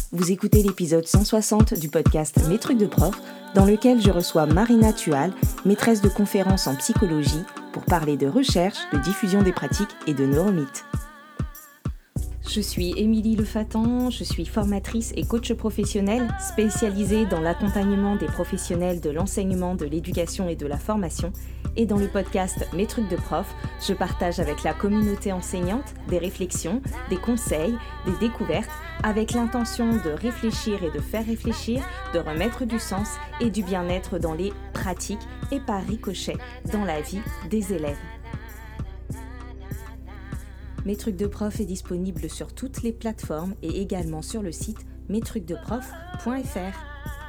Vous écoutez l'épisode 160 du podcast Mes trucs de prof, dans lequel je reçois Marina Tual, maîtresse de conférences en psychologie, pour parler de recherche, de diffusion des pratiques et de neuromythes. Je suis Émilie Lefatan, je suis formatrice et coach professionnelle spécialisée dans l'accompagnement des professionnels de l'enseignement, de l'éducation et de la formation. Et dans le podcast Mes trucs de prof, je partage avec la communauté enseignante des réflexions, des conseils, des découvertes, avec l'intention de réfléchir et de faire réfléchir, de remettre du sens et du bien-être dans les pratiques et par ricochet dans la vie des élèves. Mes trucs de prof est disponible sur toutes les plateformes et également sur le site mestrucsdeprof.fr.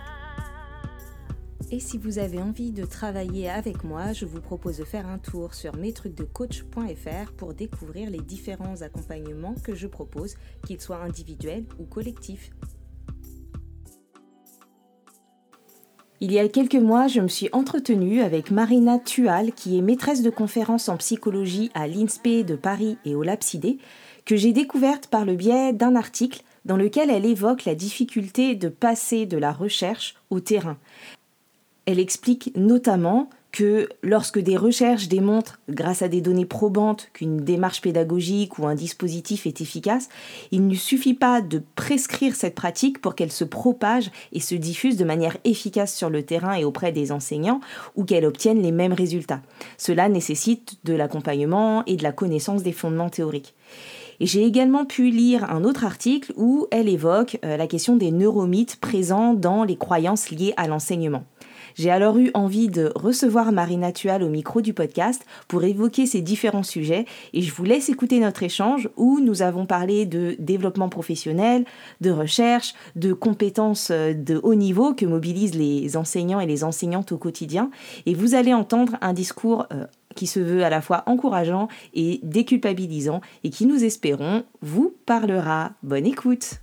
Et si vous avez envie de travailler avec moi, je vous propose de faire un tour sur mestrucsdecoach.fr pour découvrir les différents accompagnements que je propose, qu'ils soient individuels ou collectifs. Il y a quelques mois, je me suis entretenue avec Marina Tual, qui est maîtresse de conférences en psychologie à l'INSPE de Paris et au Lapsidé, que j'ai découverte par le biais d'un article dans lequel elle évoque la difficulté de passer de la recherche au terrain. Elle explique notamment que lorsque des recherches démontrent, grâce à des données probantes, qu'une démarche pédagogique ou un dispositif est efficace, il ne suffit pas de prescrire cette pratique pour qu'elle se propage et se diffuse de manière efficace sur le terrain et auprès des enseignants ou qu'elle obtienne les mêmes résultats. Cela nécessite de l'accompagnement et de la connaissance des fondements théoriques. Et j'ai également pu lire un autre article où elle évoque la question des neuromythes présents dans les croyances liées à l'enseignement. J'ai alors eu envie de recevoir Marina Tual au micro du podcast pour évoquer ces différents sujets et je vous laisse écouter notre échange où nous avons parlé de développement professionnel, de recherche, de compétences de haut niveau que mobilisent les enseignants et les enseignantes au quotidien. Et vous allez entendre un discours qui se veut à la fois encourageant et déculpabilisant et qui, nous espérons, vous parlera. Bonne écoute!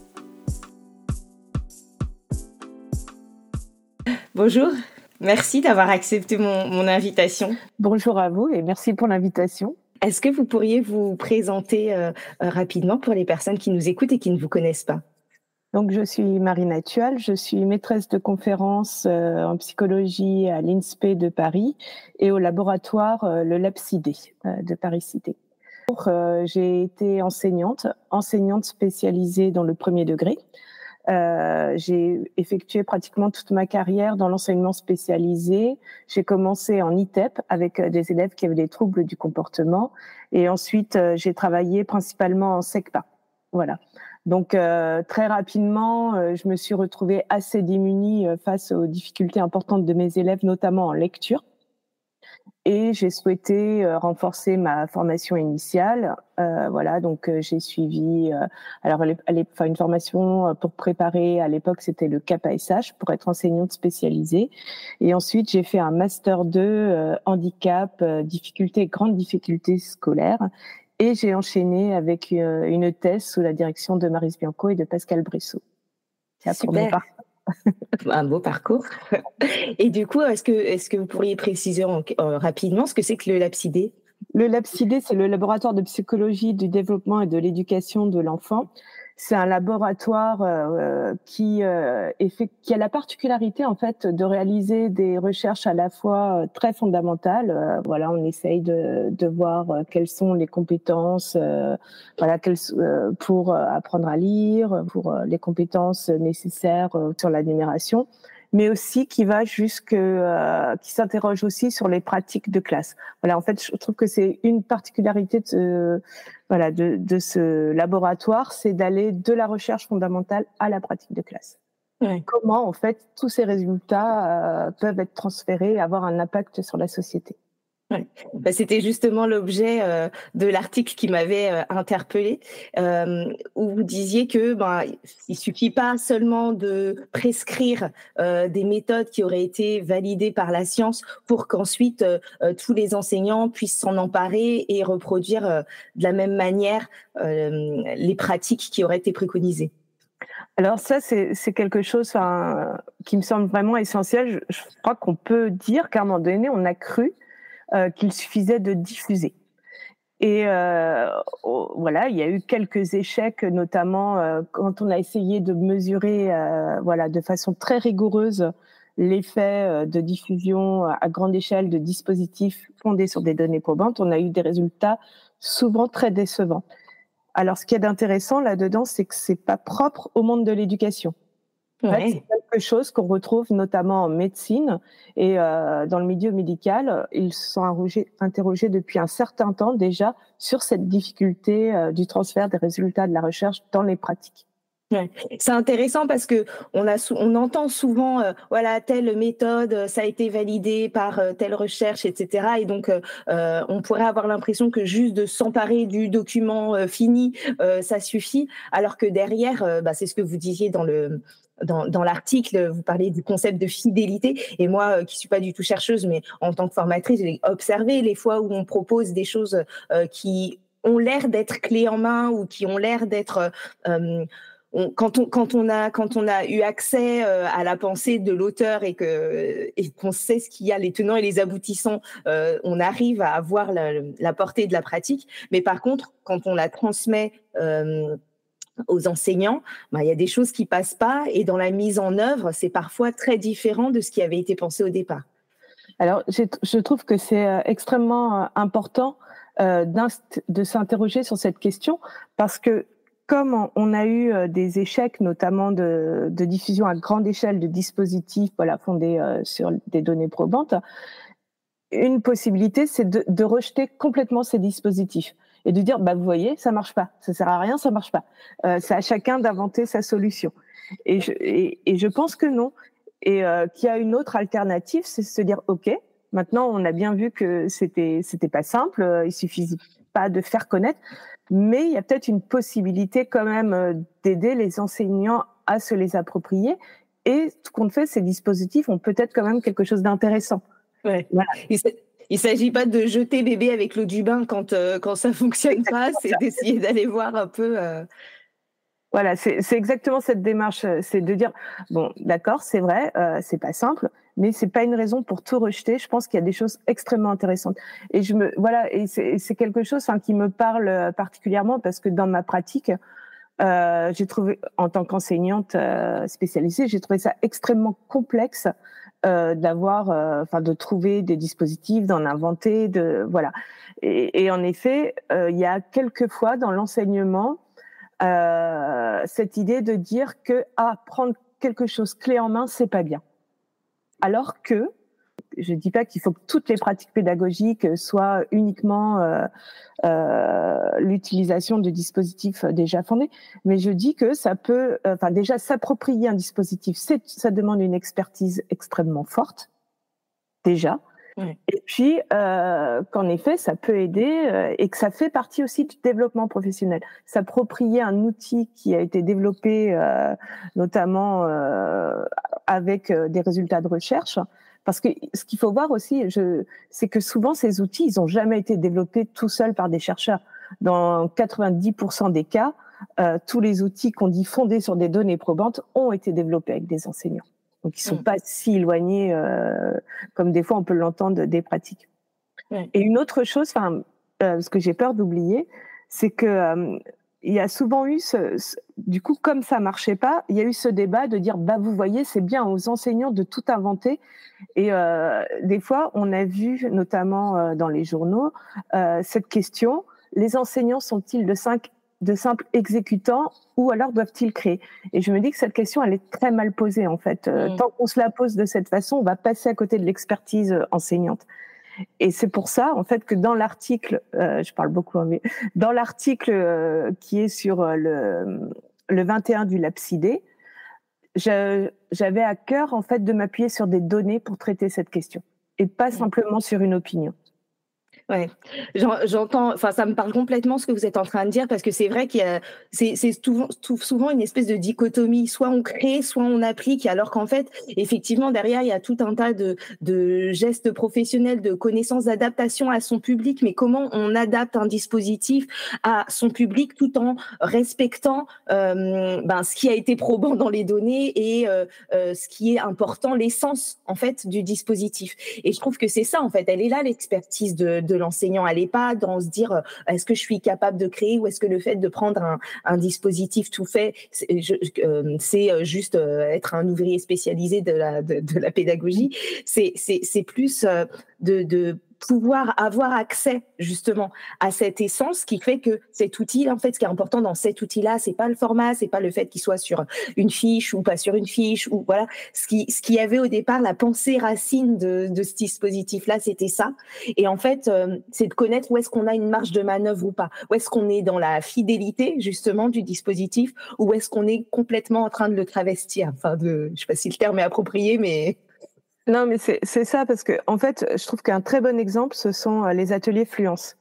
Bonjour, merci d'avoir accepté mon invitation. Bonjour à vous et merci pour l'invitation. Est-ce que vous pourriez vous présenter rapidement pour les personnes qui nous écoutent et qui ne vous connaissent pas? Donc, je suis Marina Tual, je suis maîtresse de conférences en psychologie à l'INSPE de Paris et au laboratoire le Lapsidé de Paris-Cité. J'ai été enseignante spécialisée dans le premier degré. J'ai effectué pratiquement toute ma carrière dans l'enseignement spécialisé. J'ai commencé en ITEP avec des élèves qui avaient des troubles du comportement et ensuite j'ai travaillé principalement en SECPA. Voilà. Donc très rapidement, je me suis retrouvée assez démunie face aux difficultés importantes de mes élèves, notamment en lecture. Et j'ai souhaité renforcer ma formation initiale. Voilà, donc j'ai suivi une formation pour préparer, à l'époque c'était le CAP-ASH, pour être enseignante spécialisée. Et ensuite j'ai fait un master 2 handicap, grandes difficultés scolaires. Et j'ai enchaîné avec une thèse sous la direction de Maryse Bianco et de Pascal Bressot. Super. Un beau parcours. Et du coup, est-ce que vous pourriez préciser rapidement ce que c'est que le Lapsidé ? Le Lapsidé, c'est le laboratoire de psychologie du développement et de l'éducation de l'enfant. C'est un laboratoire qui a la particularité en fait de réaliser des recherches à la fois très fondamentales. Voilà, on essaye de voir quelles sont les compétences, pour apprendre à lire, pour les compétences nécessaires sur la numération, mais aussi qui s'interroge aussi sur les pratiques de classe. Voilà, en fait, je trouve que c'est une particularité de ce laboratoire, c'est d'aller de la recherche fondamentale à la pratique de classe. Ouais. Comment, en fait, tous ces résultats peuvent être transférés et avoir un impact sur la société. Ouais. C'était justement l'objet de l'article qui m'avait interpellée, où vous disiez que il suffit pas seulement de prescrire des méthodes qui auraient été validées par la science pour qu'ensuite tous les enseignants puissent s'en emparer et reproduire de la même manière les pratiques qui auraient été préconisées. Alors ça, c'est quelque chose qui me semble vraiment essentiel. Je crois qu'on peut dire qu'à un moment donné, on a cru qu'il suffisait de diffuser. Et voilà, il y a eu quelques échecs, notamment quand on a essayé de mesurer, voilà, de façon très rigoureuse l'effet de diffusion à grande échelle de dispositifs fondés sur des données probantes. On a eu des résultats souvent très décevants. Alors, ce qui est intéressant là-dedans, c'est que c'est pas propre au monde de l'éducation. En fait, c'est quelque chose qu'on retrouve notamment en médecine et dans le milieu médical. Ils se sont interrogés depuis un certain temps déjà sur cette difficulté du transfert des résultats de la recherche dans les pratiques. Ouais. C'est intéressant parce que on entend souvent, voilà, telle méthode, ça a été validé par telle recherche, etc. Et donc, on pourrait avoir l'impression que juste de s'emparer du document fini, ça suffit, alors que derrière, c'est ce que vous disiez dans l'article, vous parlez du concept de fidélité. Et moi, qui suis pas du tout chercheuse, mais en tant que formatrice, j'ai observé les fois où on propose des choses qui ont l'air d'être clés en main ou qui ont l'air d'être quand on a eu accès à la pensée de l'auteur et qu'on sait ce qu'il y a, les tenants et les aboutissants, on arrive à avoir la portée de la pratique. Mais par contre, quand on la transmet aux enseignants, il y a des choses qui passent pas, et dans la mise en œuvre, c'est parfois très différent de ce qui avait été pensé au départ. Alors, je trouve que c'est extrêmement important de s'interroger sur cette question, parce que comme on a eu des échecs, notamment de diffusion à grande échelle de dispositifs, voilà, fondés sur des données probantes, une possibilité, c'est de rejeter complètement ces dispositifs et de dire, vous voyez, ça marche pas, ça sert à rien, ça marche pas. C'est à chacun d'inventer sa solution. Et je pense que non. Et qu'il y a une autre alternative, c'est se dire, OK, maintenant on a bien vu que c'était pas simple, il suffisait pas de faire connaître, mais il y a peut-être une possibilité quand même d'aider les enseignants à se les approprier. Et ce qu'on fait, ces dispositifs ont peut-être quand même quelque chose d'intéressant. Ouais. Voilà. Il s'agit pas de jeter bébé avec l'eau du bain quand ça fonctionne pas, c'est d'essayer d'aller voir un peu. Voilà, c'est exactement cette démarche, c'est de dire bon, d'accord, c'est vrai, c'est pas simple, mais c'est pas une raison pour tout rejeter. Je pense qu'il y a des choses extrêmement intéressantes. Et c'est quelque chose qui me parle particulièrement, parce que dans ma pratique, j'ai trouvé, en tant qu'enseignante spécialisée, j'ai trouvé ça extrêmement complexe de trouver des dispositifs, d'en inventer, voilà. Et en effet, il y a quelques fois dans l'enseignement cette idée de dire que prendre quelque chose clé en main, c'est pas bien. Alors que je dis pas qu'il faut que toutes les pratiques pédagogiques soient uniquement l'utilisation de dispositifs déjà fondés, mais je dis que ça peut, déjà s'approprier un dispositif, ça demande une expertise extrêmement forte, déjà. Ouais. Et puis, qu'en effet, ça peut aider et que ça fait partie aussi du développement professionnel. S'approprier un outil qui a été développé notamment avec des résultats de recherche, parce que ce qu'il faut voir aussi, c'est que souvent ces outils, ils n'ont jamais été développés tout seuls par des chercheurs. Dans 90% des cas, tous les outils qu'on dit fondés sur des données probantes ont été développés avec des enseignants. Donc, ils ne sont pas si éloignés comme des fois on peut l'entendre des pratiques. Ouais. Et une autre chose, ce que j'ai peur d'oublier, c'est que il y a souvent eu du coup, comme ça marchait pas, il y a eu ce débat de dire, vous voyez, c'est bien aux enseignants de tout inventer. Et des fois, on a vu, notamment dans les journaux, cette question, les enseignants sont-ils de simples exécutants ou alors doivent-ils créer? Et je me dis que cette question, elle est très mal posée, en fait. Tant qu'on se la pose de cette façon, on va passer à côté de l'expertise enseignante. Et c'est pour ça, en fait, que dans l'article, je parle beaucoup anglais, dans l'article qui est sur le 21 du LabCID, j'avais à cœur, en fait, de m'appuyer sur des données pour traiter cette question et pas simplement sur une opinion. Ouais, j'entends, ça me parle complètement ce que vous êtes en train de dire, parce que c'est vrai c'est souvent une espèce de dichotomie, soit on crée, soit on applique, alors qu'en fait, effectivement, derrière, il y a tout un tas de gestes professionnels, de connaissances, d'adaptation à son public, mais comment on adapte un dispositif à son public tout en respectant ce qui a été probant dans les données et ce qui est important, l'essence, en fait, du dispositif. Et je trouve que c'est ça, en fait, elle est là, l'expertise de de l'enseignant. Elle n'est pas dans se dire est-ce que je suis capable de créer ou est-ce que le fait de prendre un dispositif tout fait, c'est juste être un ouvrier spécialisé de la pédagogie. C'est plus de pouvoir avoir accès justement à cette essence qui fait que cet outil, en fait, ce qui est important dans cet outil-là, c'est pas le format, c'est pas le fait qu'il soit sur une fiche ou pas sur une fiche, ou voilà. Ce qui avait au départ la pensée racine de ce dispositif-là, c'était ça. Et en fait, c'est de connaître où est-ce qu'on a une marge de manœuvre ou pas, où est-ce qu'on est dans la fidélité justement du dispositif, ou où est-ce qu'on est complètement en train de le travestir. Enfin, je sais pas si le terme est approprié, mais Non, mais c'est ça, parce que en fait, je trouve qu'un très bon exemple, ce sont les ateliers Fluence.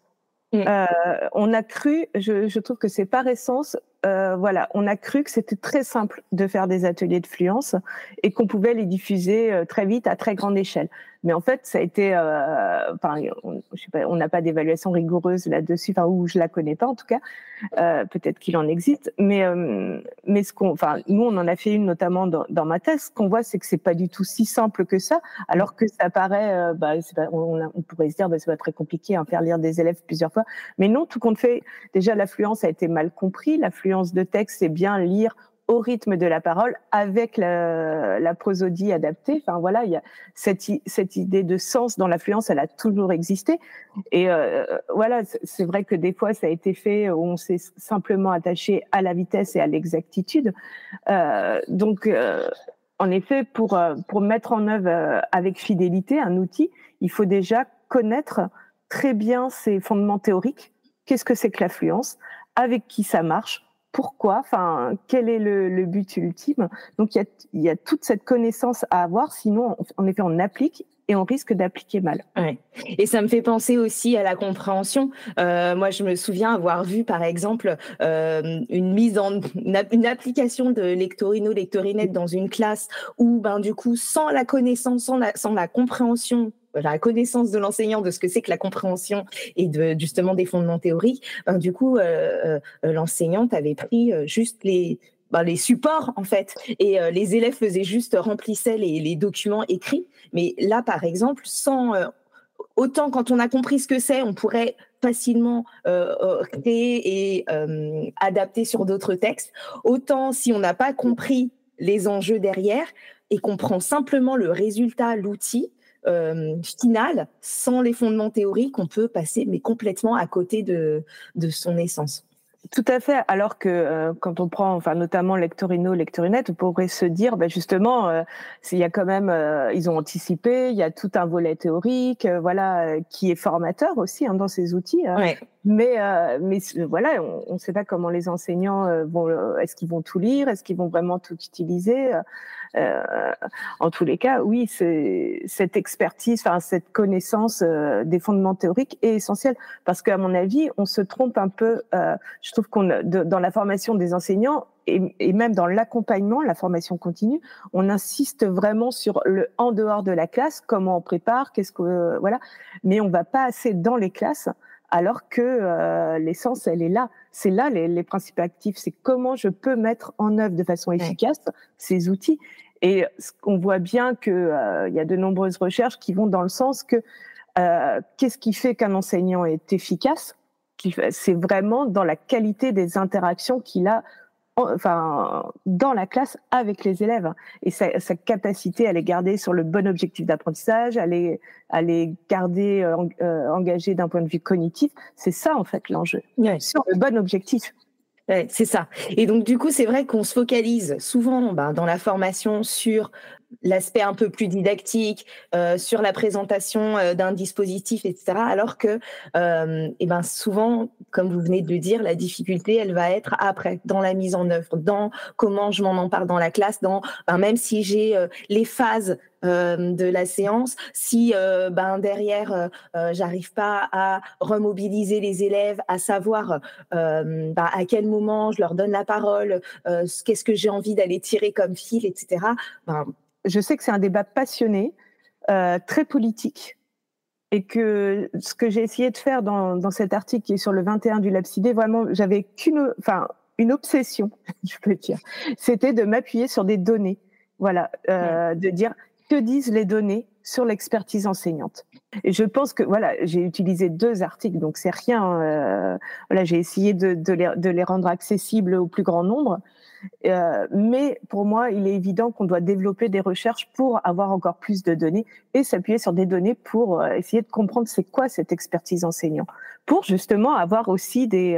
On a cru, je trouve que c'est par essence, voilà, on a cru que c'était très simple de faire des ateliers de fluence et qu'on pouvait les diffuser très vite à très grande échelle. Mais en fait, ça a été, je sais pas, on n'a pas d'évaluation rigoureuse là-dessus, enfin, ou je la connais pas en tout cas. Peut-être qu'il en existe, mais nous on en a fait une notamment dans ma thèse. Ce qu'on voit, c'est que c'est pas du tout si simple que ça, alors que ça paraît, on pourrait se dire, c'est pas très compliqué, faire lire des élèves plusieurs fois, mais non, tout compte fait. Déjà, l'affluence a été mal compris. L'affluence de texte, c'est bien lire au rythme de la parole avec la prosodie adaptée. Enfin voilà, il y a cette idée de sens dans l'affluence, elle a toujours existé. Et voilà, c'est vrai que des fois ça a été fait où on s'est simplement attaché à la vitesse et à l'exactitude. Donc en effet, pour mettre en œuvre avec fidélité un outil, il faut déjà connaître très bien ses fondements théoriques. Qu'est-ce que c'est que l'affluence? Avec qui ça marche? Pourquoi? Enfin, quel est le but ultime? Donc, il y a toute cette connaissance à avoir. Sinon, en effet, on applique et on risque d'appliquer mal. Ouais. Et ça me fait penser aussi à la compréhension. Moi, je me souviens avoir vu, par exemple, une application de Lectorino-Lectorinette dans une classe où, du coup, sans la connaissance, sans la compréhension, la connaissance de l'enseignant de ce que c'est que la compréhension et justement des fondements théoriques, du coup, l'enseignante avait pris juste les supports en fait, et les élèves remplissaient les documents écrits. Mais là, par exemple, autant quand on a compris ce que c'est, on pourrait facilement créer et adapter sur d'autres textes. Autant si on n'a pas compris les enjeux derrière et qu'on prend simplement le résultat, l'outil final, sans les fondements théoriques, on peut passer mais complètement à côté de son essence. Tout à fait. Alors que quand on prend, notamment Lectorino, Lectorinette, on pourrait se dire, justement, il y a quand même, ils ont anticipé, il y a tout un volet théorique, qui est formateur aussi dans ces outils. Ouais. Mais voilà, on ne sait pas comment les enseignants est-ce qu'ils vont tout lire, est-ce qu'ils vont vraiment tout utiliser. En tous les cas, oui, cette expertise, cette connaissance des fondements théoriques est essentielle, parce qu'à mon avis, on se trompe un peu. Je trouve dans la formation des enseignants et même dans l'accompagnement, la formation continue, on insiste vraiment sur le en dehors de la classe, comment on prépare, mais on va pas assez dans les classes. Alors que l'essence, elle est là. C'est là les principes actifs. C'est comment je peux mettre en œuvre de façon efficace ces outils. Et on voit bien que y a de nombreuses recherches qui vont dans le sens que qu'est-ce qui fait qu'un enseignant est efficace? C'est vraiment dans la qualité des interactions qu'il a dans la classe avec les élèves, et sa capacité à les garder sur le bon objectif d'apprentissage, à les garder engagés d'un point de vue cognitif. C'est ça en fait l'enjeu, sur le bon objectif. Ouais, c'est ça. Et donc du coup, c'est vrai qu'on se focalise souvent dans la formation sur l'aspect un peu plus didactique, sur la présentation d'un dispositif, etc. Alors que souvent, comme vous venez de le dire, la difficulté, elle va être après, dans la mise en œuvre, dans comment je m'en empare dans la classe, même si j'ai les phases de la séance, si derrière j'arrive pas à remobiliser les élèves, à savoir à quel moment je leur donne la parole, qu'est-ce que j'ai envie d'aller tirer comme fil, etc. Je sais que c'est un débat passionné, très politique, et que ce que j'ai essayé de faire dans cet article qui est sur le 21 du Lapsidé, vraiment, j'avais une obsession, je peux dire, c'était de m'appuyer sur des données, de dire que disent les données sur l'expertise enseignante. Et je pense que voilà, j'ai utilisé 2 articles, donc c'est rien. Voilà, j'ai essayé de les rendre accessibles au plus grand nombre. Mais pour moi, il est évident qu'on doit développer des recherches pour avoir encore plus de données et s'appuyer sur des données pour essayer de comprendre c'est quoi cette expertise enseignant, pour justement avoir aussi des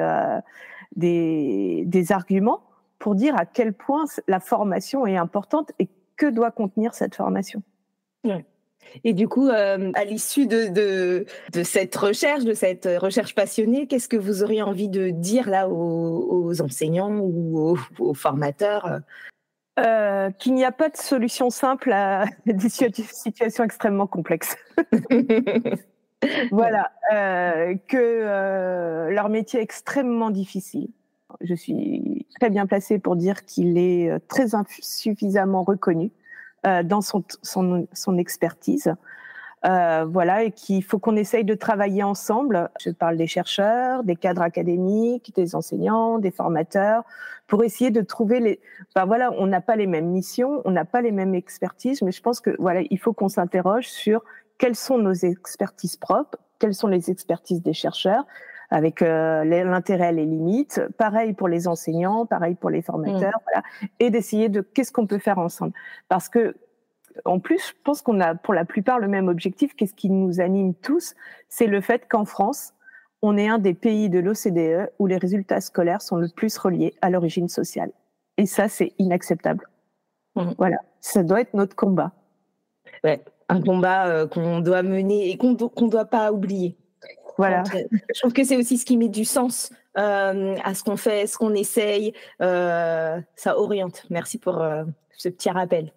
arguments pour dire à quel point la formation est importante et que doit contenir cette formation. Ouais. Et du coup, à l'issue de cette recherche passionnée, qu'est-ce que vous auriez envie de dire là aux enseignants ou aux formateurs? Qu'il n'y a pas de solution simple à des situations extrêmement complexes. Voilà, que leur métier est extrêmement difficile. Je suis très bien placée pour dire qu'il est très insuffisamment reconnu dans son expertise. Voilà, et qu'il faut qu'on essaye de travailler ensemble. Je parle des chercheurs, des cadres académiques, des enseignants, des formateurs, pour essayer de trouver voilà, on n'a pas les mêmes missions, on n'a pas les mêmes expertises, mais je pense que voilà, il faut qu'on s'interroge sur quelles sont nos expertises propres, quelles sont les expertises des chercheurs, avec l'intérêt et les limites. Pareil pour les enseignants, pareil pour les formateurs, voilà, et d'essayer de qu'est-ce qu'on peut faire ensemble. Parce que en plus, je pense qu'on a pour la plupart le même objectif. Qu'est-ce qui nous anime tous? C'est le fait qu'en France, on est un des pays de l'OCDE où les résultats scolaires sont le plus reliés à l'origine sociale. Et ça, c'est inacceptable. Voilà, ça doit être notre combat. Ouais, un combat qu'on doit mener et qu'on doit pas oublier. Voilà. Je trouve que c'est aussi ce qui met du sens à ce qu'on fait, ce qu'on essaye. Ça oriente. Merci pour ce petit rappel.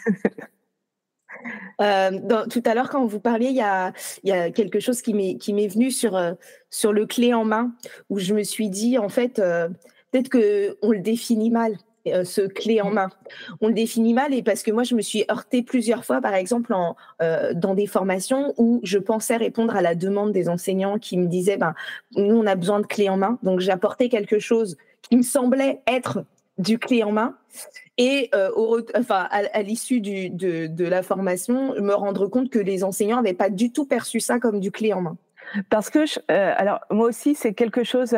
Tout à l'heure, quand vous parliez, il y a quelque chose qui m'est venu sur le clé en main, où je me suis dit, en fait, peut-être qu'on le définit mal, ce clé en main. On le définit mal, et parce que moi, je me suis heurtée plusieurs fois, par exemple, dans des formations où je pensais répondre à la demande des enseignants qui me disaient, nous, on a besoin de clé en main. Donc, j'apportais quelque chose qui me semblait être du clé en main. Et à l'issue de la formation, me rendre compte que les enseignants n'avaient pas du tout perçu ça comme du clé en main. Parce que alors moi aussi c'est quelque chose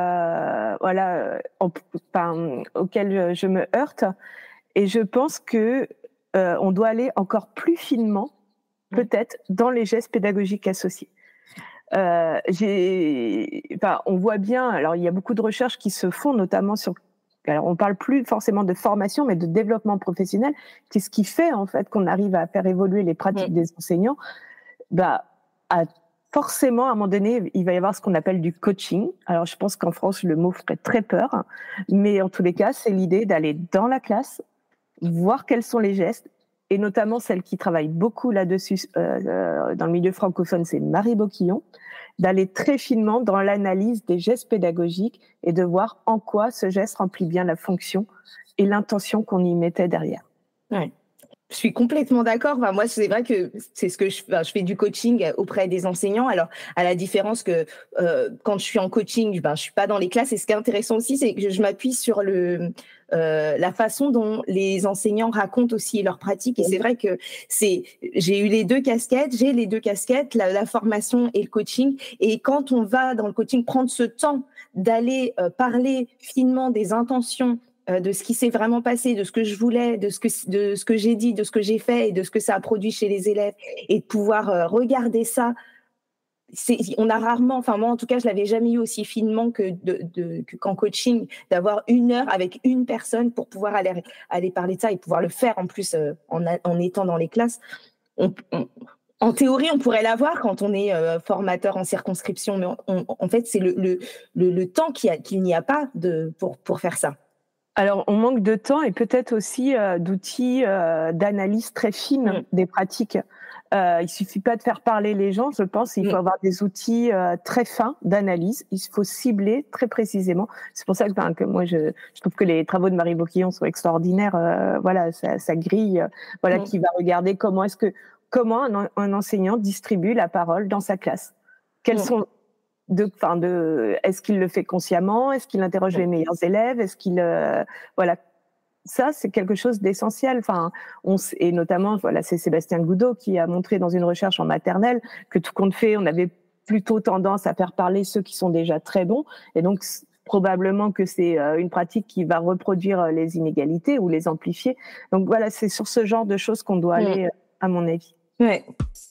auquel je me heurte, et je pense que on doit aller encore plus finement peut-être dans les gestes pédagogiques associés. On voit bien, alors il y a beaucoup de recherches qui se font notamment sur, alors on parle plus forcément de formation mais de développement professionnel, qu'est-ce qui fait en fait qu'on arrive à faire évoluer les pratiques des enseignants. Forcément, à un moment donné, il va y avoir ce qu'on appelle du coaching. Alors, je pense qu'en France, le mot ferait très peur. Mais en tous les cas, c'est l'idée d'aller dans la classe, voir quels sont les gestes. Et notamment, celle qui travaille beaucoup là-dessus dans le milieu francophone, c'est Marie Boquillon. D'aller très finement dans l'analyse des gestes pédagogiques et de voir en quoi ce geste remplit bien la fonction et l'intention qu'on y mettait derrière. Ouais. Je suis complètement d'accord. Moi, c'est vrai que c'est ce que je fais du coaching auprès des enseignants. Alors, à la différence que quand je suis en coaching, je suis pas dans les classes. Et ce qui est intéressant aussi, c'est que je m'appuie sur la façon dont les enseignants racontent aussi leur pratique. Et c'est vrai que j'ai eu les deux casquettes. J'ai les deux casquettes, la formation et le coaching. Et quand on va dans le coaching, prendre ce temps d'aller parler finement des intentions, de ce qui s'est vraiment passé, de ce que je voulais, de ce que j'ai dit, de ce que j'ai fait et de ce que ça a produit chez les élèves, et de pouvoir regarder ça. On a rarement, moi en tout cas, je l'avais jamais eu aussi finement qu'en coaching, d'avoir 1 heure avec une personne pour pouvoir aller parler de ça et pouvoir le faire en plus en étant dans les classes. En théorie, on pourrait l'avoir quand on est formateur en circonscription, mais en fait, c'est le temps qu'il n'y a pas pour faire ça. Alors, on manque de temps et peut-être aussi d'outils d'analyse très fine des pratiques. Il suffit pas de faire parler les gens, je pense. Il faut avoir des outils très fins d'analyse. Il faut cibler très précisément. C'est pour ça que moi, je trouve que les travaux de Marie Boquillon sont extraordinaires. Voilà, ça grille. Qui va regarder comment un enseignant distribue la parole dans sa classe. Quels sont est-ce qu'il le fait consciemment? Est-ce qu'il interroge les meilleurs élèves? Est-ce qu'il ça, c'est quelque chose d'essentiel. Enfin, et notamment, voilà, c'est Sébastien Goudot qui a montré dans une recherche en maternelle que tout compte fait, on avait plutôt tendance à faire parler ceux qui sont déjà très bons. Et donc, probablement que c'est une pratique qui va reproduire les inégalités ou les amplifier. Donc voilà, c'est sur ce genre de choses qu'on doit aller, à mon avis. Ouais.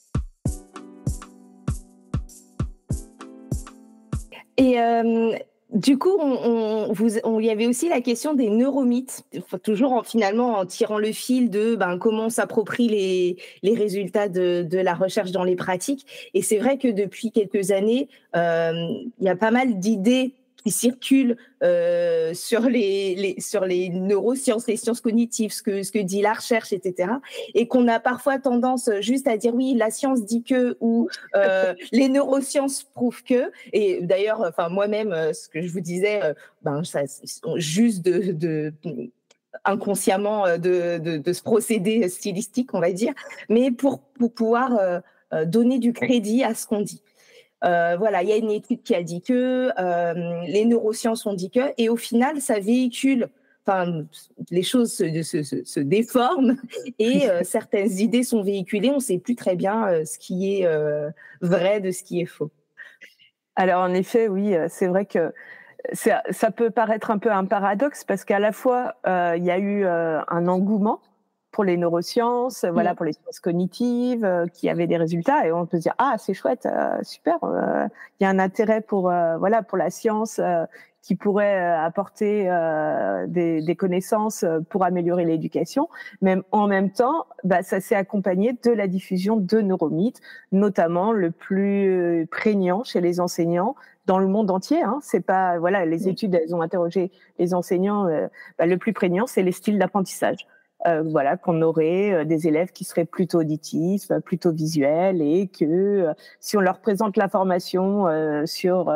Et du coup, il y avait aussi la question des neuromythes, toujours finalement en tirant le fil de comment on s'approprie les résultats de la recherche dans les pratiques. Et c'est vrai que depuis quelques années, il y a pas mal d'idées qui circulent sur les neurosciences, les sciences cognitives, ce que dit la recherche, etc. Et qu'on a parfois tendance juste à dire oui, la science dit que, ou les neurosciences prouvent que. Et d'ailleurs, moi-même, ce que je vous disais, ça, juste inconsciemment de ce procédé stylistique, on va dire, mais pour pouvoir donner du crédit à ce qu'on dit. Voilà, il y a une étude qui a dit que, les neurosciences ont dit que, et au final, ça véhicule, les choses se déforment et certaines idées sont véhiculées. On ne sait plus très bien ce qui est vrai de ce qui est faux. Alors en effet, oui, c'est vrai que ça peut paraître un peu un paradoxe parce qu'à la fois, il y a eu un engouement pour les neurosciences, voilà, pour les sciences cognitives, qui avaient des résultats, et on peut se dire ah c'est chouette, super, il y a un intérêt pour pour la science qui pourrait apporter des connaissances pour améliorer l'éducation. Même en même temps, ça s'est accompagné de la diffusion de neuromythes, notamment le plus prégnant chez les enseignants dans le monde entier. C'est pas les études, elles ont interrogé les enseignants. Le plus prégnant, c'est les styles d'apprentissage. Qu'on aurait des élèves qui seraient plutôt auditifs, plutôt visuels, et que si on leur présente l'information sur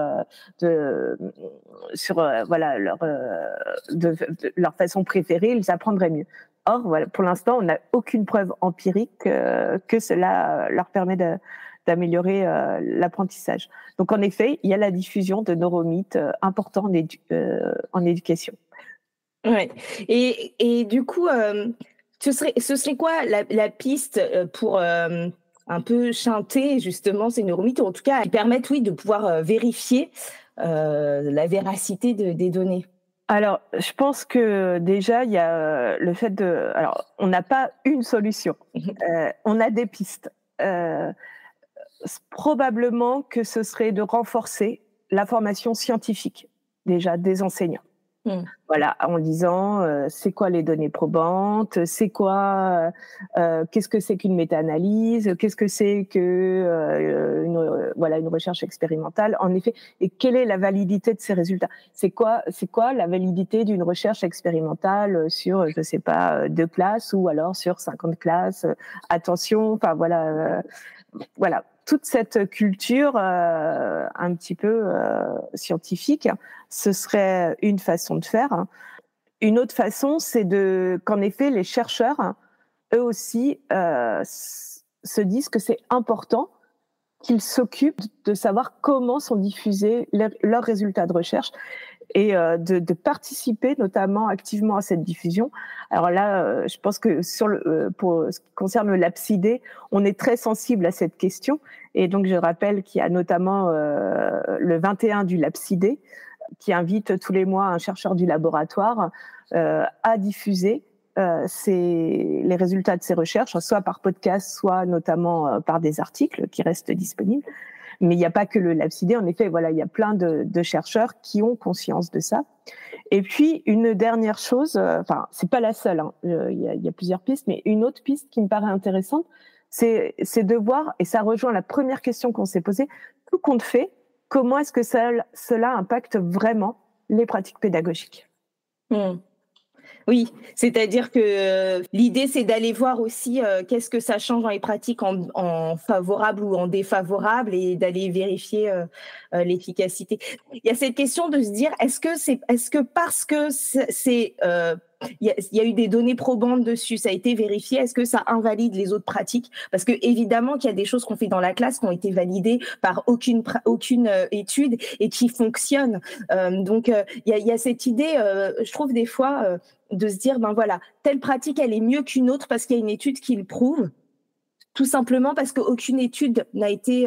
leur façon préférée, ils apprendraient mieux. Or, pour l'instant, on n'a aucune preuve empirique que cela leur permet d'améliorer l'apprentissage. Donc, en effet, il y a la diffusion de neuromythes importants en éducation. Ouais. Et du coup, ce serait quoi la piste pour un peu chanter justement ces neuromythes, ou en tout cas qui permettent, de pouvoir vérifier la véracité des données? Alors, je pense que déjà, il y a le fait de... Alors, on n'a pas une solution. On a des pistes. Probablement que ce serait de renforcer la formation scientifique, déjà, des enseignants. En disant c'est quoi les données probantes, c'est quoi, qu'est-ce que c'est qu'une méta-analyse, qu'est-ce que c'est que une recherche expérimentale, en effet, et quelle est la validité de ces résultats. C'est quoi la validité d'une recherche expérimentale sur, je sais pas, 2 classes ou alors sur 50 classes. Attention, toute cette culture un petit peu scientifique, ce serait une façon de faire. Une autre façon, c'est qu'en effet, les chercheurs, eux aussi, se disent que c'est important qu'ils s'occupent de savoir comment sont diffusés leurs résultats de recherche, et de participer notamment activement à cette diffusion. Alors là, je pense que pour ce qui concerne le LabCID, on est très sensible à cette question, et donc je rappelle qu'il y a notamment le 21 du LabCID qui invite tous les mois un chercheur du laboratoire à diffuser les résultats de ses recherches, soit par podcast, soit notamment par des articles qui restent disponibles. Mais il n'y a pas que le LabCID, en effet, il y a plein de chercheurs qui ont conscience de ça. Et puis, une dernière chose, c'est pas la seule, il y a plusieurs pistes, mais une autre piste qui me paraît intéressante, c'est de voir, et ça rejoint la première question qu'on s'est posée, tout compte fait, comment est-ce que cela impacte vraiment les pratiques pédagogiques ? Oui, c'est-à-dire que l'idée, c'est d'aller voir aussi qu'est-ce que ça change dans les pratiques en favorable ou en défavorable, et d'aller vérifier l'efficacité. Il y a cette question de se dire, est-ce que parce que c'est y a eu des données probantes dessus, ça a été vérifié. Est-ce que ça invalide les autres pratiques? Parce que évidemment qu'il y a des choses qu'on fait dans la classe qui ont été validées par aucune étude et qui fonctionnent. Donc il y a cette idée, je trouve des fois, de se dire ben voilà, telle pratique elle est mieux qu'une autre parce qu'il y a une étude qui le prouve, tout simplement parce qu'aucune étude n'a été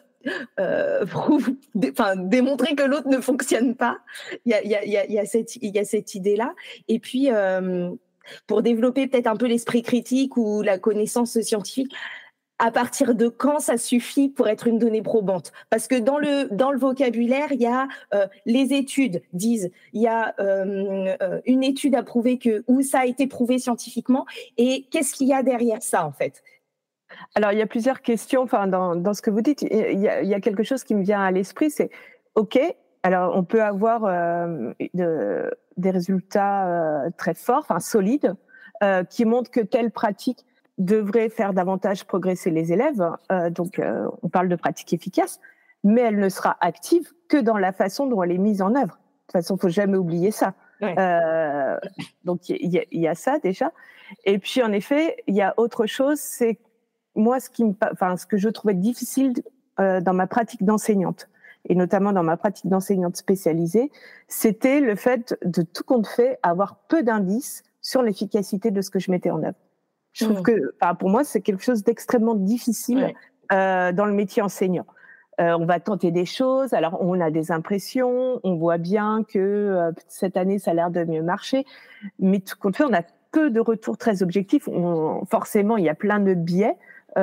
démontrer que l'autre ne fonctionne pas. Il y a cette idée-là. Et puis, pour développer peut-être un peu l'esprit critique ou la connaissance scientifique, à partir de quand ça suffit pour être une donnée probante? Parce que dans le vocabulaire, il y a les études disent, il y a une étude à prouver où ça a été prouvé scientifiquement, et qu'est-ce qu'il y a derrière ça en fait? Alors, il y a plusieurs questions. Enfin, dans ce que vous dites, il y a quelque chose qui me vient à l'esprit. C'est OK. Alors, on peut avoir des résultats très forts, enfin solides, qui montrent que telle pratique devrait faire davantage progresser les élèves. Donc, on parle de pratique efficace, mais elle ne sera active que dans la façon dont elle est mise en œuvre. De toute façon, il faut jamais oublier ça. Ouais. Donc, il y a ça déjà. Et puis, en effet, il y a autre chose, c'est moi, ce que je trouvais difficile dans ma pratique d'enseignante, et notamment dans ma pratique d'enseignante spécialisée, c'était le fait de tout compte fait avoir peu d'indices sur l'efficacité de ce que je mettais en œuvre. Je trouve que, pour moi, c'est quelque chose d'extrêmement difficile dans le métier enseignant. On va tenter des choses, alors on a des impressions, on voit bien que cette année, ça a l'air de mieux marcher, mais tout compte fait, on a peu de retours très objectifs. Forcément, il y a plein de biais.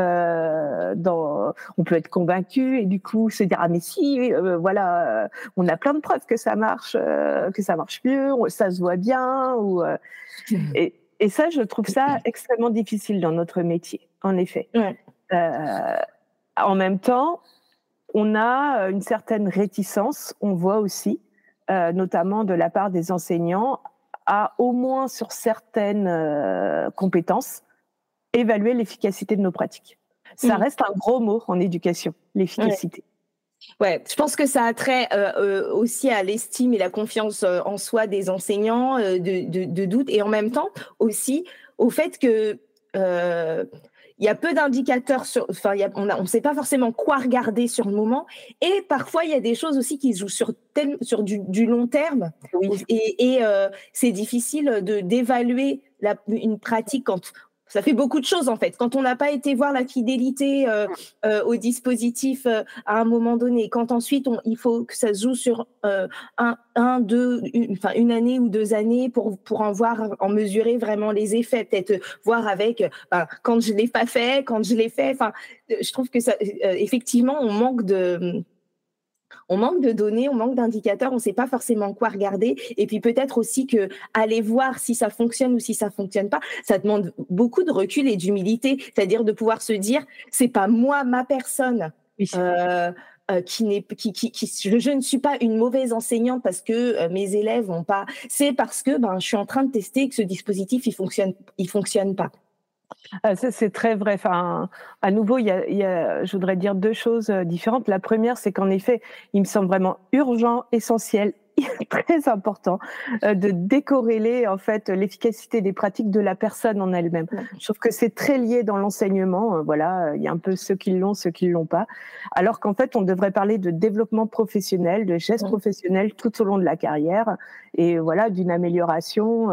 On peut être convaincu et du coup se dire ah mais si voilà on a plein de preuves que ça marche mieux, ça se voit bien et ça je trouve ça extrêmement difficile dans notre métier en effet. En même temps on a une certaine réticence, on voit aussi notamment de la part des enseignants à au moins sur certaines compétences évaluer l'efficacité de nos pratiques. Ça reste un gros mot en éducation, l'efficacité. Ouais, je pense que ça a trait aussi à l'estime et la confiance en soi des enseignants, de doute, et en même temps aussi au fait que il y a peu d'indicateurs on ne sait pas forcément quoi regarder sur le moment, et parfois il y a des choses aussi qui se jouent sur du long terme, et c'est difficile d'évaluer une pratique quand ça fait beaucoup de choses en fait. Quand on n'a pas été voir la fidélité au dispositif à un moment donné, quand ensuite il faut que ça se joue sur une année ou 2 années pour en mesurer vraiment les effets, peut-être voir avec quand je l'ai pas fait, quand je l'ai fait. Enfin, je trouve que ça, effectivement, on manque de données, on manque d'indicateurs, on ne sait pas forcément quoi regarder. Et puis peut-être aussi que aller voir si ça fonctionne ou si ça fonctionne pas, ça demande beaucoup de recul et d'humilité. C'est-à-dire de pouvoir se dire, c'est pas moi, ma personne, je ne suis pas une mauvaise enseignante parce que mes élèves n'ont pas. C'est parce que je suis en train de tester que ce dispositif il fonctionne pas. Ça, c'est très vrai. Enfin, à nouveau, je voudrais dire 2 choses différentes. La première, c'est qu'en effet, il me semble vraiment urgent, essentiel, très important de décorréler en fait l'efficacité des pratiques de la personne en elle-même. Je trouve que c'est très lié dans l'enseignement. Il y a un peu ceux qui l'ont, ceux qui l'ont pas. Alors qu'en fait, on devrait parler de développement professionnel, de gestes professionnels tout au long de la carrière, et voilà, d'une amélioration.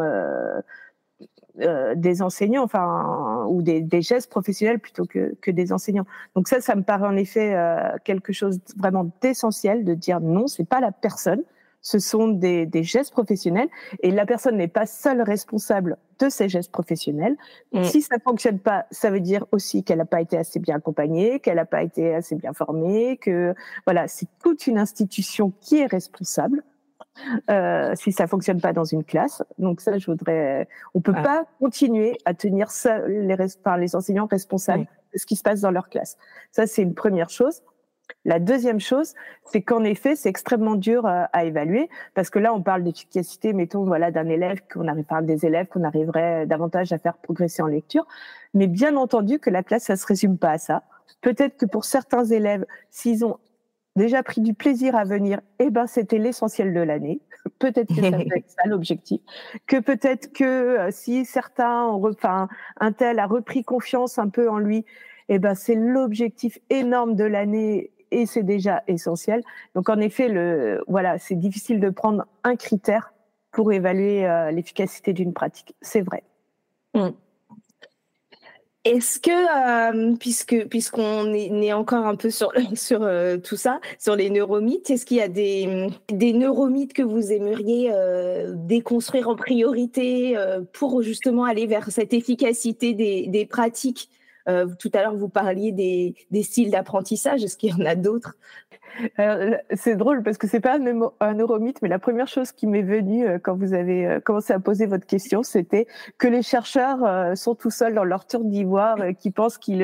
Des enseignants, ou des gestes professionnels plutôt que des enseignants. Donc ça me paraît en effet quelque chose vraiment d'essentiel, de dire non, c'est pas la personne, ce sont des gestes professionnels, et la personne n'est pas seule responsable de ces gestes professionnels. Si ça fonctionne pas, ça veut dire aussi qu'elle n'a pas été assez bien accompagnée, qu'elle n'a pas été assez bien formée, que voilà, c'est toute une institution qui est responsable. Si ça fonctionne pas dans une classe. Donc ça, on peut pas continuer à tenir les enseignants responsables de ce qui se passe dans leur classe. Ça, c'est une première chose. La deuxième chose, c'est qu'en effet, c'est extrêmement dur à évaluer, parce que là, on parle d'efficacité, mettons, des élèves qu'on arriverait davantage à faire progresser en lecture. Mais bien entendu que la classe, ça se résume pas à ça. Peut-être que pour certains élèves, s'ils ont déjà pris du plaisir à venir, c'était l'essentiel de l'année. Peut-être que ça peut être ça l'objectif. Que peut-être que si certains un tel a repris confiance un peu en lui, eh ben c'est l'objectif énorme de l'année et c'est déjà essentiel. Donc en effet, c'est difficile de prendre un critère pour évaluer l'efficacité d'une pratique. C'est vrai. Mm. Est-ce que, puisqu'on est encore un peu sur tout ça, sur les neuromythes, est-ce qu'il y a des neuromythes que vous aimeriez déconstruire en priorité pour justement aller vers cette efficacité des pratiques? Tout à l'heure, vous parliez des styles d'apprentissage. Est-ce qu'il y en a d'autres? C'est drôle parce que c'est pas un neuromythe, mais la première chose qui m'est venue quand vous avez commencé à poser votre question, c'était que les chercheurs sont tout seuls dans leur tour d'ivoire, qui pensent qu'ils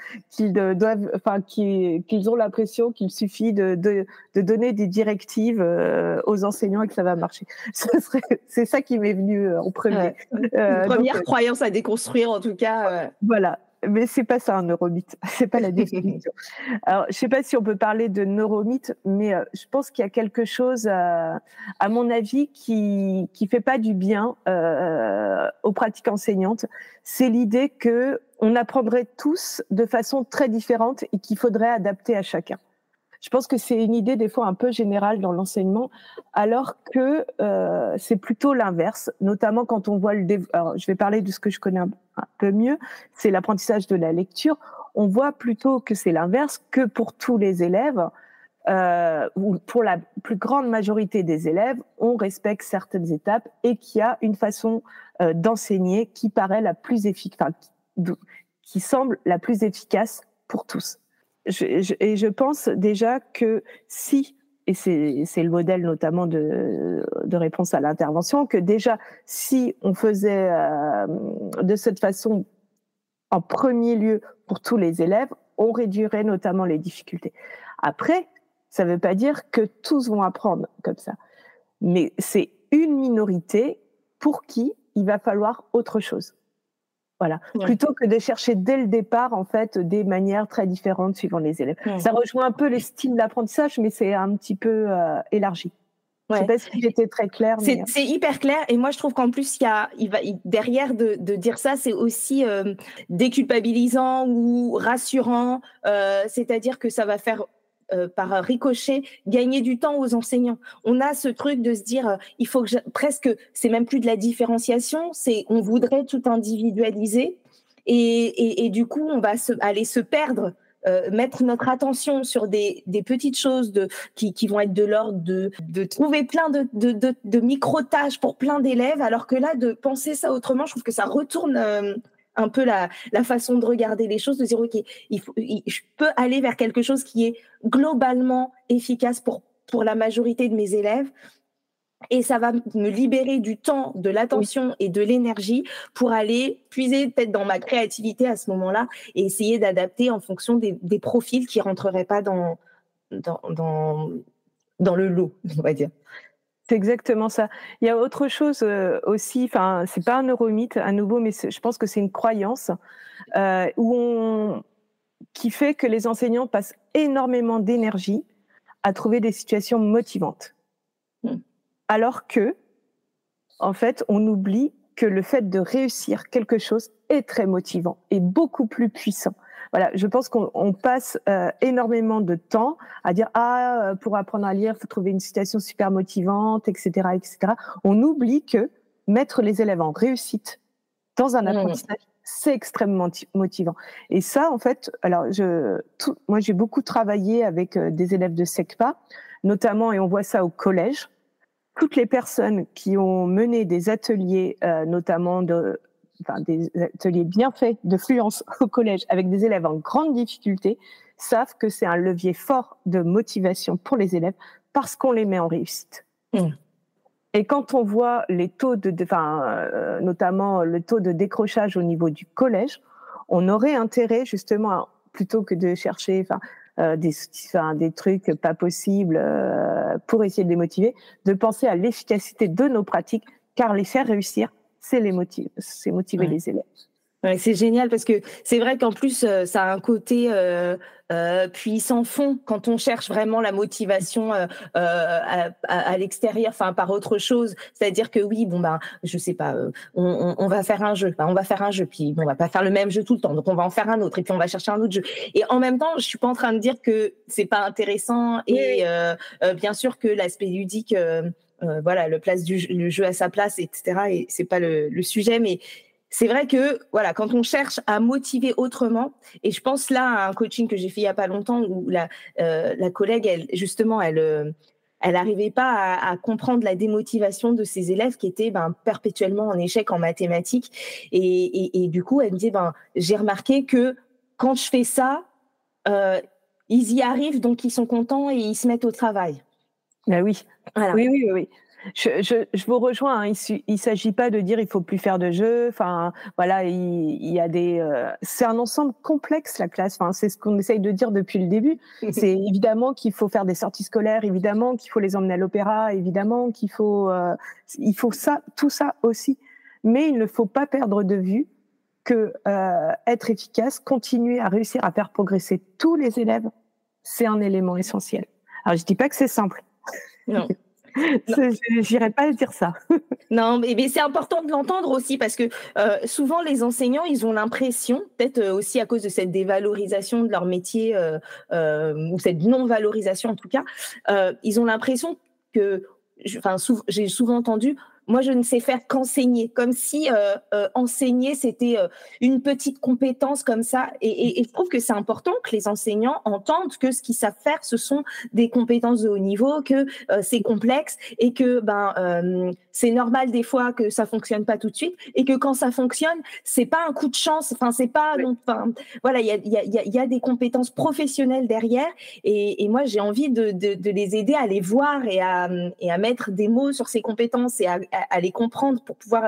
ont l'impression qu'il suffit de donner des directives aux enseignants et que ça va marcher. C'est ça qui m'est venu en premier. Première croyance à déconstruire, en tout cas. Voilà. Mais c'est pas ça un neuromythe, c'est pas la définition. Alors, je sais pas si on peut parler de neuromythe, mais je pense qu'il y a quelque chose, à mon avis, qui fait pas du bien aux pratiques enseignantes. C'est l'idée que on apprendrait tous de façon très différente et qu'il faudrait adapter à chacun. Je pense que c'est une idée des fois un peu générale dans l'enseignement, alors que c'est plutôt l'inverse, notamment quand on voit alors, je vais parler de ce que je connais un peu mieux, c'est l'apprentissage de la lecture. On voit plutôt que c'est l'inverse, que pour tous les élèves, ou pour la plus grande majorité des élèves, on respecte certaines étapes et qu'il y a une façon d'enseigner qui paraît la plus efficace, qui semble la plus efficace pour tous. Je pense déjà que et c'est le modèle notamment de réponse à l'intervention, que déjà si on faisait de cette façon en premier lieu pour tous les élèves, on réduirait notamment les difficultés. Après, ça ne veut pas dire que tous vont apprendre comme ça, mais c'est une minorité pour qui il va falloir autre chose. Voilà. Ouais. Plutôt que de chercher dès le départ, en fait, des manières très différentes suivant les élèves. Ouais. Ça rejoint un peu les styles d'apprentissage, mais c'est un petit peu élargi. Ouais. Je ne sais pas si j'étais très claire. C'est hyper clair. Et moi, je trouve qu'en plus, derrière de dire ça, c'est aussi déculpabilisant ou rassurant. C'est-à-dire que ça va faire par ricochet, gagner du temps aux enseignants. On a ce truc de se dire, il faut que presque, c'est même plus de la différenciation, on voudrait tout individualiser et du coup, on va aller se perdre, mettre notre attention sur des petites choses qui vont être de l'ordre de trouver plein de micro-tâches pour plein d'élèves, alors que là, de penser ça autrement, je trouve que ça retourne un peu la façon de regarder les choses, de dire ok, je peux aller vers quelque chose qui est globalement efficace pour la majorité de mes élèves, et ça va me libérer du temps, de l'attention et de l'énergie pour aller puiser peut-être dans ma créativité à ce moment-là et essayer d'adapter en fonction des profils qui rentreraient pas dans le lot, on va dire. C'est exactement ça. Il y a autre chose aussi, enfin, c'est pas un neuromythe à nouveau, mais je pense que c'est une croyance qui fait que les enseignants passent énormément d'énergie à trouver des situations motivantes. Alors que, en fait, on oublie que le fait de réussir quelque chose est très motivant et beaucoup plus puissant. Voilà, je pense qu'on passe énormément de temps à dire pour apprendre à lire, il faut trouver une situation super motivante, etc., etc. On oublie que mettre les élèves en réussite dans un apprentissage, c'est extrêmement motivant. Et ça, en fait, alors moi j'ai beaucoup travaillé avec des élèves de SECPA, notamment, et on voit ça au collège. Toutes les personnes qui ont mené des ateliers, notamment des ateliers bien faits de fluence au collège avec des élèves en grande difficulté, savent que c'est un levier fort de motivation pour les élèves parce qu'on les met en réussite. Et quand on voit les taux notamment le taux de décrochage au niveau du collège, on aurait intérêt justement, plutôt que de chercher des trucs pas possibles pour essayer de les motiver, de penser à l'efficacité de nos pratiques, car les faire réussir, c'est motiver les élèves. Ouais, c'est génial parce que c'est vrai qu'en plus, ça a un côté puits sans fond quand on cherche vraiment la motivation à l'extérieur, enfin par autre chose. C'est-à-dire que oui, bon ben, je sais pas, on va faire un jeu, on va faire un jeu, puis bon, on va pas faire le même jeu tout le temps, donc on va en faire un autre et puis on va chercher un autre jeu. Et en même temps, je suis pas en train de dire que c'est pas intéressant et bien sûr que l'aspect ludique, voilà, le jeu à sa place, etc. Et c'est pas le sujet, mais c'est vrai que voilà, quand on cherche à motiver autrement, et je pense là à un coaching que j'ai fait il y a pas longtemps où la collègue, elle justement, elle arrivait pas à comprendre la démotivation de ses élèves qui étaient perpétuellement en échec en mathématiques, et du coup elle me dit j'ai remarqué que quand je fais ça, euh, ils y arrivent, donc ils sont contents et ils se mettent au travail. Ben oui, Voilà. oui. Je vous rejoins. Hein. Il s'agit pas de dire il faut plus faire de jeux. Enfin, voilà, il y a des. C'est un ensemble complexe la classe. Enfin, c'est ce qu'on essaye de dire depuis le début. C'est évidemment qu'il faut faire des sorties scolaires, évidemment qu'il faut les emmener à l'opéra, évidemment qu'il faut. Il faut ça, tout ça aussi. Mais il ne faut pas perdre de vue que être efficace, continuer à réussir à faire progresser tous les élèves, c'est un élément essentiel. Alors je dis pas que c'est simple. Non. J'irais pas dire ça. Non, mais c'est important de l'entendre aussi parce que souvent les enseignants, ils ont l'impression, peut-être aussi à cause de cette dévalorisation de leur métier ou cette non-valorisation en tout cas, ils ont l'impression que, j'ai souvent entendu, moi je ne sais faire qu'enseigner, comme si enseigner c'était une petite compétence comme ça. Et je trouve que c'est important que les enseignants entendent que ce qu'ils savent faire, ce sont des compétences de haut niveau, que c'est complexe et que c'est normal des fois que ça fonctionne pas tout de suite et que quand ça fonctionne, c'est pas un coup de chance. Enfin, c'est pas voilà, il y a des compétences professionnelles derrière et moi j'ai envie de les aider à les voir et à mettre des mots sur ces compétences et à les comprendre pour pouvoir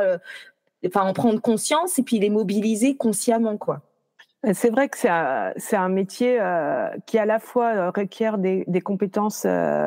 en prendre conscience et puis les mobiliser consciemment, quoi. C'est vrai que c'est un métier qui à la fois requiert des compétences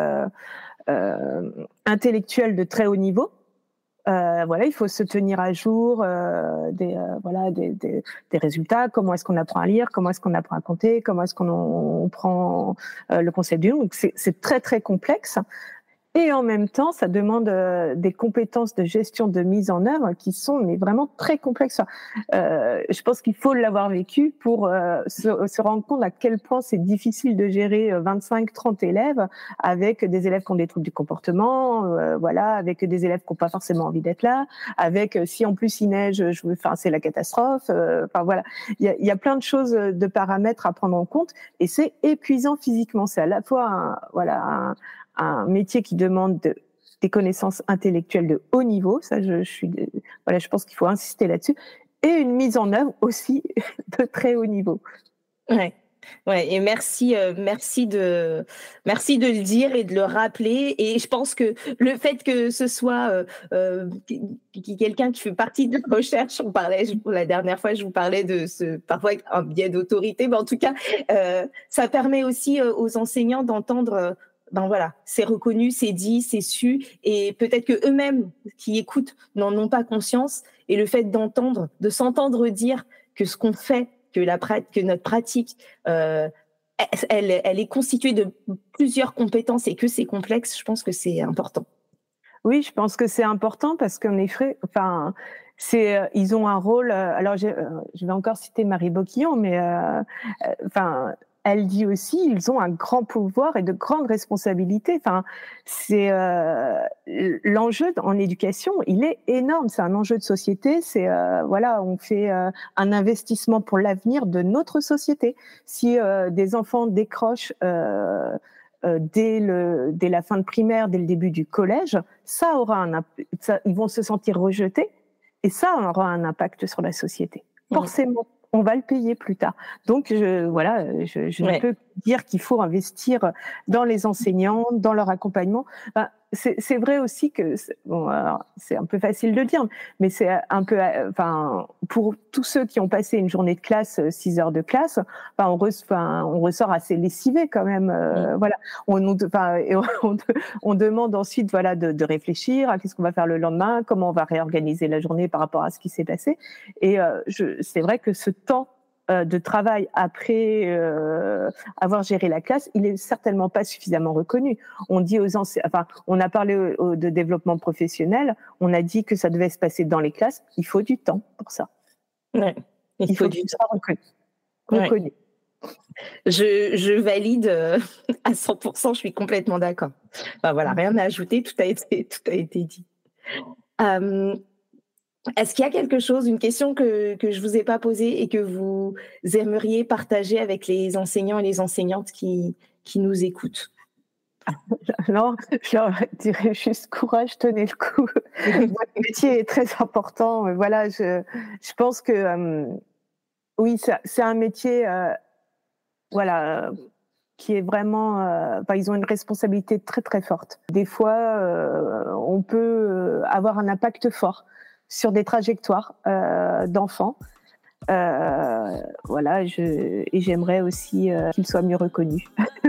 intellectuelles de très haut niveau. Voilà, il faut se tenir à jour des résultats. Comment est-ce qu'on apprend à lire? Comment est-ce qu'on apprend à compter? Comment est-ce qu'on prend le concept du nom? Donc c'est très très complexe. Et en même temps, ça demande des compétences de gestion, de mise en œuvre qui sont mais vraiment très complexes. Je pense qu'il faut l'avoir vécu pour se rendre compte à quel point c'est difficile de gérer 25, 30 élèves avec des élèves qui ont des troubles du comportement, voilà, avec des élèves qui n'ont pas forcément envie d'être là, avec si en plus il neige, c'est la catastrophe. Enfin voilà, il y a plein de choses, de paramètres à prendre en compte et c'est épuisant physiquement. C'est à la fois un métier qui demande des connaissances intellectuelles de haut niveau, ça je pense qu'il faut insister là-dessus, et une mise en œuvre aussi de très haut niveau. Ouais, et merci de le dire et de le rappeler. Et je pense que le fait que ce soit quelqu'un qui fait partie de la recherche, la dernière fois, je vous parlais de parfois un biais d'autorité, mais en tout cas, ça permet aussi aux enseignants d'entendre. Voilà, c'est reconnu, c'est dit, c'est su, et peut-être que eux-mêmes qui écoutent n'en ont pas conscience. Et le fait de s'entendre dire que ce qu'on fait, que notre pratique, elle est constituée de plusieurs compétences et que c'est complexe, je pense que c'est important. Oui, je pense que c'est important parce qu'en effet, ils ont un rôle. Alors, je vais encore citer Marie Boquillon, mais elle dit aussi, ils ont un grand pouvoir et de grandes responsabilités. Enfin, c'est l'enjeu en éducation, il est énorme. C'est un enjeu de société. C'est on fait un investissement pour l'avenir de notre société. Si des enfants décrochent dès la fin de primaire, dès le début du collège, ça aura ils vont se sentir rejetés et ça aura un impact sur la société. Forcément. On va le payer plus tard. Donc, je ne peux dire qu'il faut investir dans les enseignants, dans leur accompagnement. C'est vrai aussi que c'est un peu facile de dire, mais c'est un peu, pour tous ceux qui ont passé une journée de classe, 6 heures de classe, on ressort assez lessivé quand même. Voilà, on demande ensuite de réfléchir à qu'est-ce qu'on va faire le lendemain, comment on va réorganiser la journée par rapport à ce qui s'est passé. Et c'est vrai que ce temps de travail après avoir géré la classe, il est certainement pas suffisamment reconnu. On dit aux on a parlé de développement professionnel, on a dit que ça devait se passer dans les classes. Il faut du temps pour ça. Ouais, il faut du temps reconnu. Ouais. Je valide à 100%. Je suis complètement d'accord. Voilà, rien à ajouter. Tout a été dit. Est-ce qu'il y a quelque chose, une question que je vous ai pas posée et que vous aimeriez partager avec les enseignants et les enseignantes qui nous écoutent? Non, je leur dirais juste courage, tenez le coup. Votre métier est très important. Voilà, je pense que oui, c'est un métier, qui est vraiment, ils ont une responsabilité très très forte. Des fois, on peut avoir un impact fort sur des trajectoires d'enfants. Et j'aimerais aussi qu'ils soient mieux reconnus.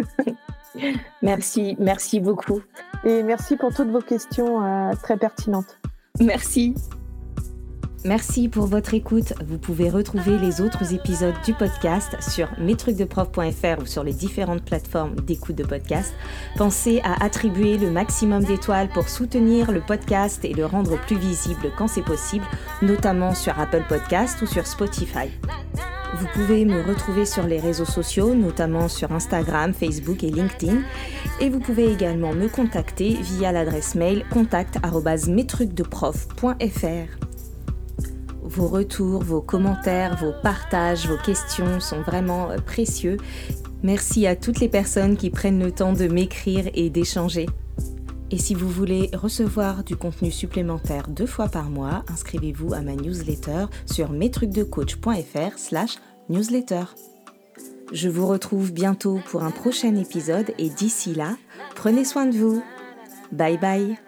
Merci beaucoup. Et merci pour toutes vos questions très pertinentes. Merci. Merci pour votre écoute. Vous pouvez retrouver les autres épisodes du podcast sur mestrucsdeprof.fr ou sur les différentes plateformes d'écoute de podcast. Pensez à attribuer le maximum d'étoiles pour soutenir le podcast et le rendre plus visible quand c'est possible, notamment sur Apple Podcast ou sur Spotify. Vous pouvez me retrouver sur les réseaux sociaux, notamment sur Instagram, Facebook et LinkedIn. Et vous pouvez également me contacter via l'adresse mail contact@mestrucsdeprof.fr. Vos retours, vos commentaires, vos partages, vos questions sont vraiment précieux. Merci à toutes les personnes qui prennent le temps de m'écrire et d'échanger. Et si vous voulez recevoir du contenu supplémentaire 2 fois par mois, inscrivez-vous à ma newsletter sur mestrucsdecoach.fr/newsletter. Je vous retrouve bientôt pour un prochain épisode et d'ici là, prenez soin de vous. Bye bye.